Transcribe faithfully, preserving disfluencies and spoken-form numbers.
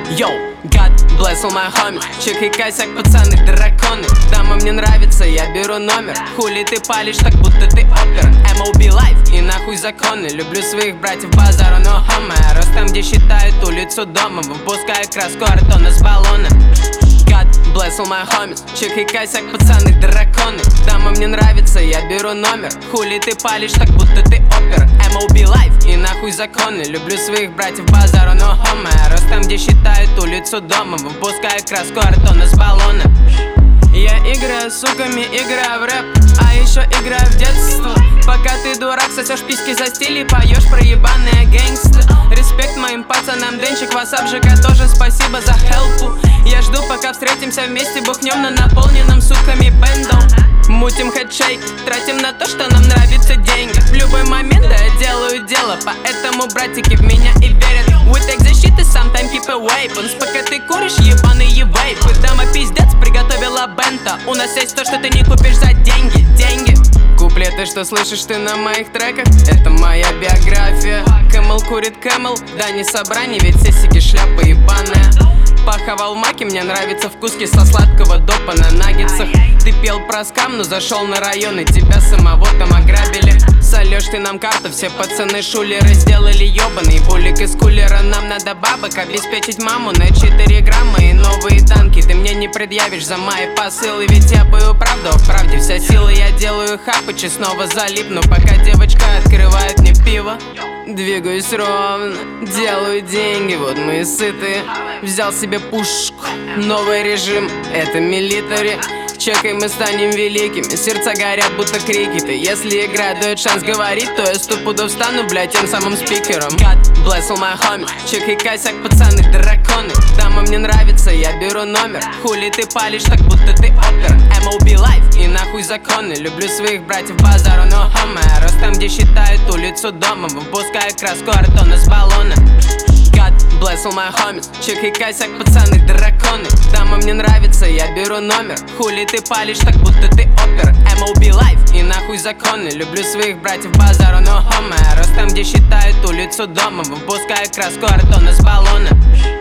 Йоу, God bless all my homies. Чек и косяк, пацаны, драконы. Дама, мне нравится, я беру номер. Хули ты палишь, так будто ты опер. эм о би Life и нахуй законы. Люблю своих братьев, базару, но хомо. Рос там, где считают улицу домом. Выпускаю краску артона с баллона. God bless all my homies. Чек и косяк, пацаны, драконы. Дама, мне нравится, я беру номер. Хули ты палишь, так будто ты опер. эм о би Life и нахуй законы. Люблю своих братьев, базару, но хомо. Рос там, где считают улицу домом. Выпускаю краску артона с баллона. Я играю с суками, играю в рэп, а еще играю в детство. Пока ты дурак, сосешь письки за стиль и поешь про ебаные гэнгсты. Респект моим пацанам, Денчик, васап, ЖК, тоже спасибо за хелпу. Я жду, пока встретимся вместе, бухнем на наполненном суками бендом. Мутим хедшейк, тратим на то, что нам нравятся деньги. В любой момент, да, я делаю дело, поэтому братики в меня и верят. We take the shit и sometimes keep away. Бонус, пока ты куришь ебаные вейпы. Дама пиздец, приготовила бента. У нас есть то, что ты не купишь за деньги, деньги. Куплеты, что слышишь ты на моих треках, это моя биография. Кэмэл курит Кэмэл, да не собрание, ведь все сиги шляпа ебаная. Паховал маки, мне нравится вкуски со сладкого допа на наггетсах. Ты пел про скам, но зашел на район и тебя самого там ограбили. Солешь ты нам карту, все пацаны шулеры сделали ебаный булик из кулера. Нам надо бабок обеспечить маму на четыре грамма и новые танки. Ты мне не предъявишь за мои посылы, ведь я бою правду, в правде вся сила. Я делаю хапыч и снова залипну, пока девочка открывает мне пиво. Двигаюсь ровно, делаю деньги, вот мы и сыты. Взял себе пушку, новый режим, это милитари. Чекай, мы станем великими, сердца горят, будто крики. Ты если игра дает шанс говорить, то я стопудов стану, блядь, тем самым спикером. God bless all my homies. Чекай косяк, пацаны, драконы. Дама, мне нравится, я беру номер. Хули ты палишь, так будто ты опер. эм о би Life и нахуй законы. Люблю своих братьев, базару, но хомо. Рос там, где считают улицу домом. Выпускаю краску артона с баллона. God bless all my homies. Чек и косяк, пацаны, драконы. Дама, мне нравится, я беру номер. Хули ты палишь, так будто ты опер. эм о би Life и нахуй законы. Люблю своих братьев, базару, но хомо. Рос там, где считают улицу домом. Выпускаю краску артона с баллона.